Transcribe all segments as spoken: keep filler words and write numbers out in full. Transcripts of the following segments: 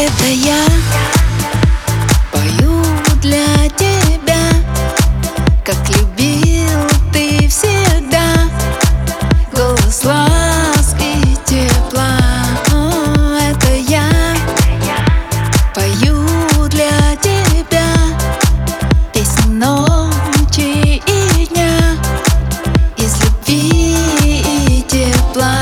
Это я пою для тебя, как любил ты всегда. Голос ласки, тепла. О, это я пою для тебя песни ночи и дня, из любви и тепла.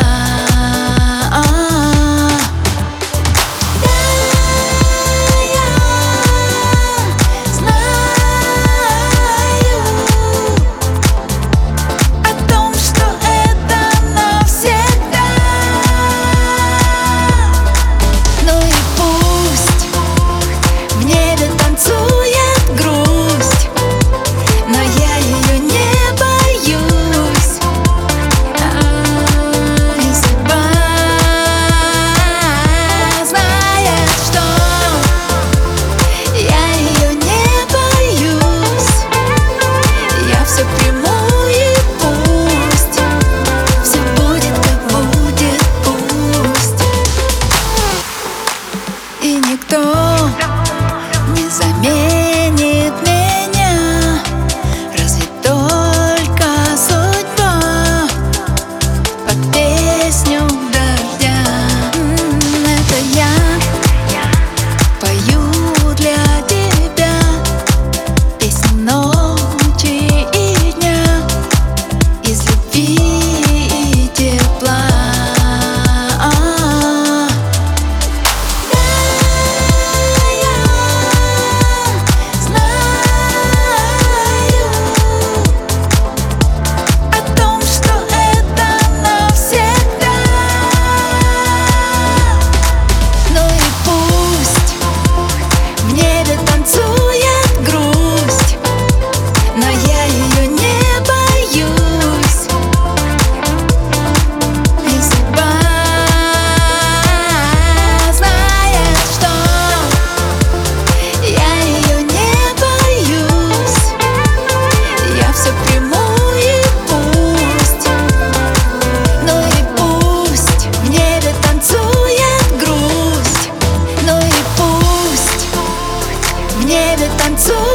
И никто не заменит меня, разве только судьба под песню дождя. Это я пою для тебя песни ночи и дня, из любви и тепла. В небе танцует